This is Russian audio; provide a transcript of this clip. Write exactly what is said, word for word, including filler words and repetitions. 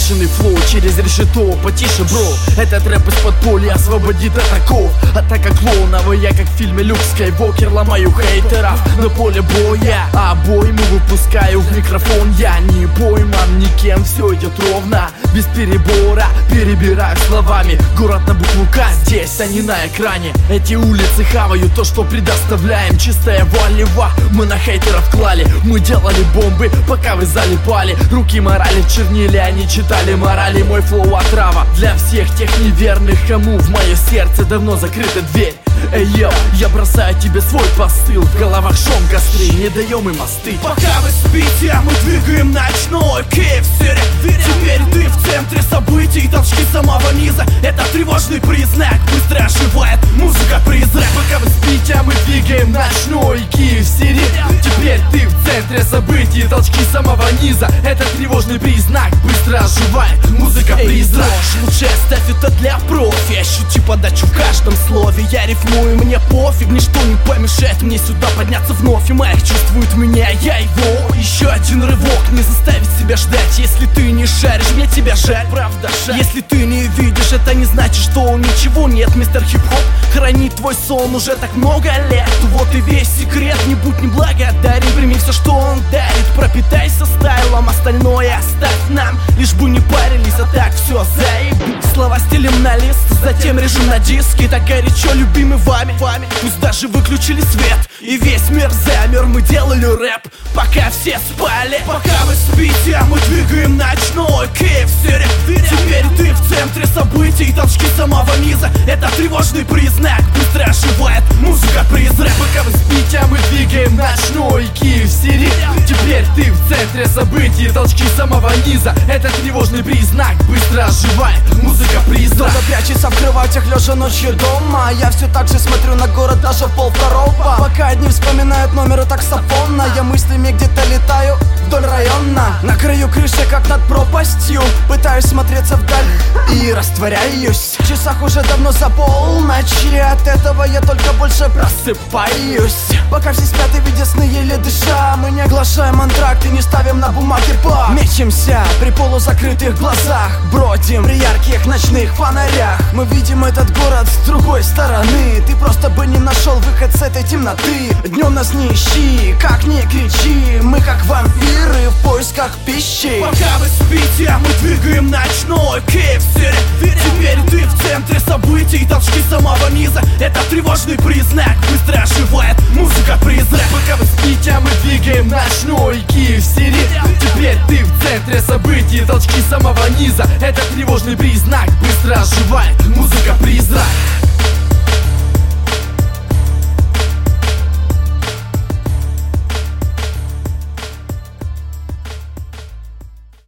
бешеный флоу через решето, потише, бро. Этот рэп из подполья освободит от оков. Атака клоунов, я как в фильме Люк Скайуокер ломаю хейтеров на поле боя. А бой мы выпускаю в микрофон. Я не пойман никем, все идет ровно, без перебора. Перебираю словами город на букву К, здесь, а не на экране. Эти улицы хавают то, что предоставляем. Чистая валева, мы на хейтеров клали. Мы делали бомбы, пока вы залипали. Руки морали чернили, они читали морали. Мой флоу отрава для всех тех неверных, кому в мое сердце давно закрыта дверь. Эй, йо, я бросаю тебе свой посыл. В головах шум костры, не даем им остыть. Пока вы спите, мы двигаем ночной Киев-Сирия. Теперь ты в центре событий, толчки самого низа. Это тревожный признак, быстро оживает музыка-призрак. Пока вы спите, мы двигаем ночной Киев-Сирия. Теперь ты в центре событий, толчки самого низа. Это тревожный признак, быстро оживает музыка-призрак. Лучше оставь это для профи, ощути подачу в каждом слове. Я рифмую, мне пофиг, ничто не помешает мне сюда подняться вновь. И Майк чувствует меня, я его. Еще один рывок, не заставить себя ждать. Если ты не шаришь, мне тебя жаль, правда жаль. Если ты не видишь, это не значит, что ничего нет. Мистер Хип-Хоп хранит твой сон уже так много лет. Вот и весь секрет, не будь неблагодарен. Прими все, что он дарит, пропитайся стайлом. Остальное оставь нам, лишь бы не парились, а так все заебись. Слова стелим на лист, затем режим на диске. Так горячо любимый вами, вами. Пусть даже выключили свет и весь мир замер. Мы делали рэп, пока все спали. Пока вы спите, мы двигаем ночной Киев-Сирия. Теперь ты в центре событий, толчки самого низа. Это тревожный признак, быстро оживает музыка-призрак. Пока вы спите, мы двигаем ночной Киев-Сирия. Теперь ты в центре событий, толчки самого низа. Это тревожный признак, быстро оживает музыка-призрак. Кто-то прячется в кроватях, лежа ночью дома. Я все так же смотрю на город даже в полвторого. Пока одни вспоминают номеры таксофона, я мыслями где-то летаю вдоль района. На краю крыши, как над пропастью, пытаюсь смотреться вдаль и растворяюсь. В часах уже давно за полночь, и от этого я только больше просыпаюсь. Пока все спят и видят сны, еле дыша, мы не оглашаем антракт и не ставим на бумаге пак. Мечемся при полузакрытых глазах, бродим при ярких ночных фонарях. Мы видим этот город с другой стороны. Ты просто бы не нашел выход с этой темноты. Днем нас не ищи, как не кричи. Мы как вампиры в поисках пищи. Пока вы спите, мы двигаем ночной Киев-Сирия. Теперь ты в центре событий, толчки самого низа. Это тревожный признак, быстро оживает музыка-призрак. Пока вы спите, мы двигаем ночной Киев-Сирия. Теперь ты в центре событий, толчки самого низа. Это тревожный признак, быстро оживает музыка-призрак.